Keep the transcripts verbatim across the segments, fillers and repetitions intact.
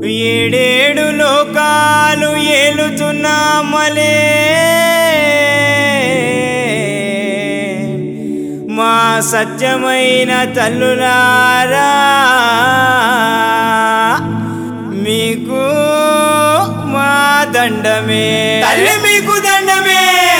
ఏడేడు లోకాలు ఏలుతున్నామలే మా సత్యమైన తల్లులారా మీకు మా దండమే తల్లి మీకు దండమే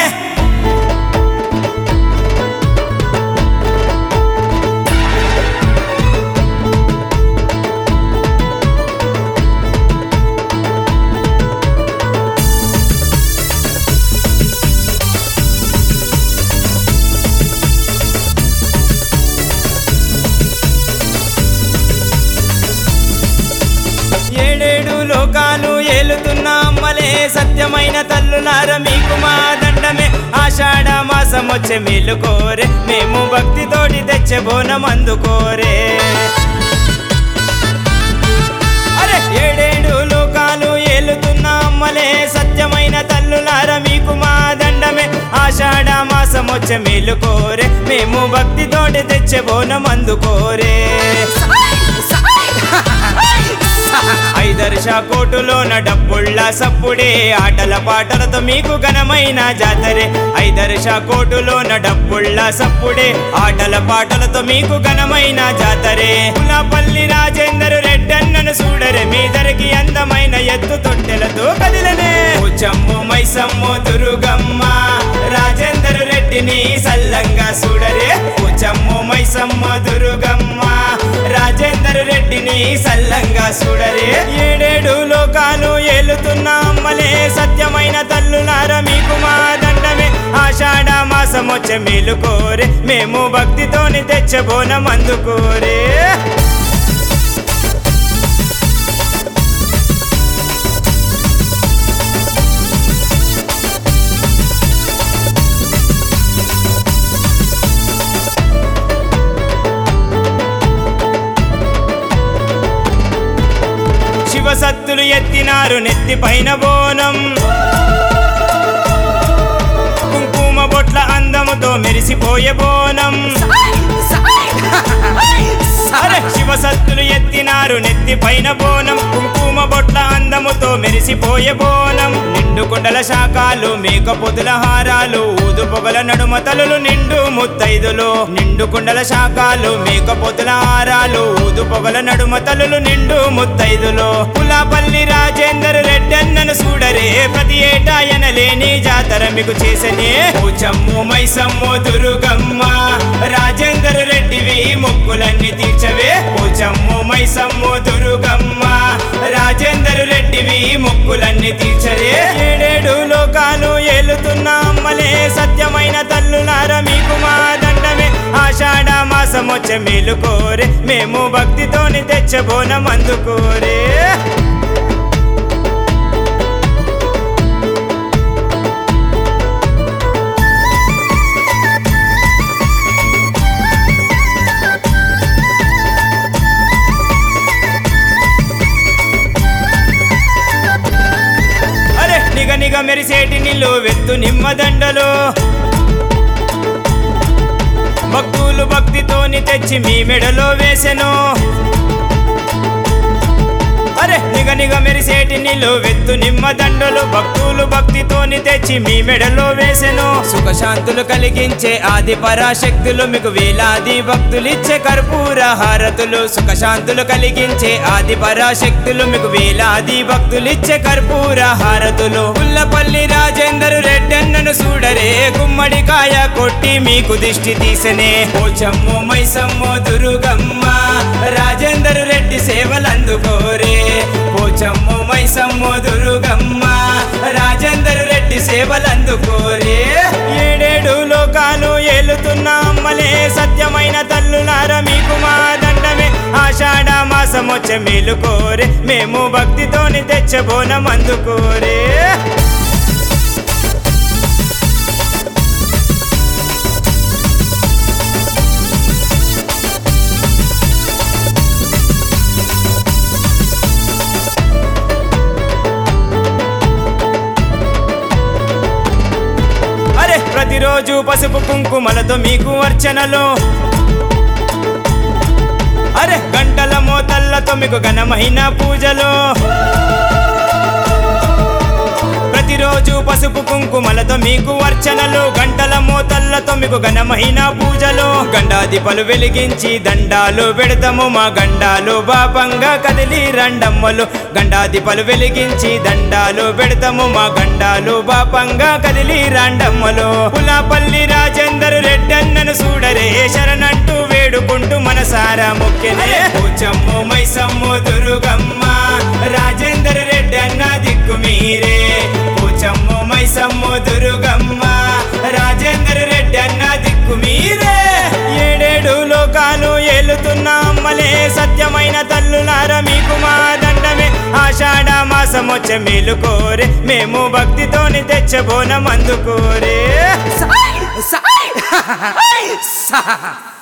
ఏడేడు లోకాలు ఏలుతున్నామలే సత్యమైన తల్లులార మీకు మా దండమే ఆషాఢ మాసం వచ్చే మేలు కోరే మేము భక్తితోటి తెచ్చే బోనం అందుకోరే అరే ఏడేడు లోకాలు ఏలుతున్నామలే సత్యమైన తల్లులార మీకు మా దండమే ఆషాఢ మాసం వచ్చే మేలు కోరే మేము భక్తితోటి తెచ్చే బోనం అందుకోరే ఐదర్శ కోటులోన డబ్బుళ్ళ సప్పుడే ఆటల పాటలతో మీకు ఘనమైన జాతరే ఐదర్శ కోటులోన డబ్బుళ్ళ సప్పుడే ఆటల పాటలతో మీకు ఘనమైన జాతరే పులాపల్లి రాజేందర్ రెడ్డన్నను చూడరే మీదరికి అందమైన ఎత్తు తొట్టెలతో కదిలనే చమ్ము మైసమ్ము దుర్గమ్మ రాజేందర్ రెడ్డిని సల్లంగా చూడరే చమ్ము మైసమ్మ దుర్గమ్మ రాజేందర్ రెడ్డిని సల్లంగా చూడరే ఏడేడు లోకాలు ఏలుతున్నామలే సత్యమైన తల్లులార మీకు మా దండమే ఆషాఢ మాసం వచ్చే మేలు కోరే మేము భక్తితోని తెచ్చే బోనం అందుకోరే శివసత్తులు ఎత్తినారు నెత్తి పైన బోనం కుంకుమ బొట్ల అందముతో మెరిసిపోయే బోనం అరే శివసత్తులు ఎత్తినారు నెత్తి పైన బోనం కుంకుమ బొట్ల అందముతో మెరిసిపోయే బోనం నిండు కొండల శాఖలు మేక పొదుల హారాలు ఊదు పొగల నడుమ తలులు నిండు ముత్తైదులు నిండు కొండల శాఖలు మేక పొదుల హారాలు ఊదు పొగల నడుమ తలులు నిండు ముత్తైదులు పులాపల్లి రాజేందర్ రెడ్డన్నను చూడరే ప్రతి ఏటా ఎనలేని జాతర మీకు చేసనే చమ్ము మైసమ్ము దుర్గమ్మ రాజేందర్ రెడ్డివి మొక్కులన్నీ తీర్చవే చమ్ము మైసమ్ము దుర్గమ్మ రాజేందర్ రెడ్డివి మొక్కులన్నీ తీర్చరే ఏడేడు లోకాలు ఏలుతున్నామలే సత్యమైన తల్లులార మీకు మా దండమే ఆషాఢ మాసం వచ్చే మేలు కోరే మేము భక్తితోని తెచ్చే బోనం అందుకోరే నిగ మెరిసేటి నిల్లు వెత్తు నిమ్మదండలు భక్తులు భక్తితోని తెచ్చి మీ మెడలో వేసెను అరే నిగ నిగ మెరిసేటి నిల్లు వెత్తు నిమ్మదండలు భక్తులు భక్తితోని తెచ్చి మీ మెడలో వేసెను సుఖశాంతులు కలిగించే ఆది పరాశక్తులు మీకు వేలాది భక్తులిచ్చే కర్పూర హారతులు సుఖశాంతులు కలిగించే ఆది పరాశక్తులు మీకు వేలాది భక్తులిచ్చే కర్పూర హారతులు పుల్లపల్లి రాజేందర్ రెడ్డన్నను చూడరే గుమ్మడికాయ కొట్టి మీకు దిష్టి తీసనే చమ్ము మైసమ్ము దుర్గమ్మ రాజేందర్ రెడ్డి సేవలందుకోరే చమ్ము మైసమ్ము దుర్గమ్మ రాజేందర్ రెడ్డి సేవలందుకోరే ఏడేడు లోకాలు ఏలుతున్నామలే సత్యమైన తల్లులార మీకు మా దండమే ఆషాఢ మాసం వచ్చే మేలు కోరే మేము భక్తితోని తెచ్చే బోనం అందుకోరే ప్రతిరోజు పసుపు కుంకుమలతో మీకు అర్చనలు అరే గంటల మోతల్లతో మీకు ఘనమైన పూజలు ప్రతిరోజు పసుపు కుంకుమలతో మీకు అర్చనలు గంటల మోతల్లతో మీకు ఘనమైన పూజలు గండాదిపలు వెలిగించి దండాలు పెడతాము మా గండాలు బాపంగా కదిలి రండమ్మలు గండాదిపలు వెలిగించి దండాలు పెడతాము మా గండాలు బాపంగా కదిలి రండమ్మలు పులాపల్లి రాజేందర్ రెడ్డన్నను చూడరే శరణంటూ వేడుకుంటూ మనసారా మొక్కెనే పోచమ్ము మైసమ్ము దుర్గమ్మ రాజేందర్ రెడ్డన్న దిక్కు మీరే పోచమ్ము మైసమ్ము దుర్గమ్మ రాజేందర్ రెడ్డి అన్న దిక్కు మీరే ఏడేడు లోకాలు ఏలుతున్న అమ్మలే సత్యమైన తల్లులార మీకు మా దండమే ఆషాఢ మాసమొచ్చే మేలుకోరే మేము భక్తితోని తెచ్చబోనం అందుకోరే.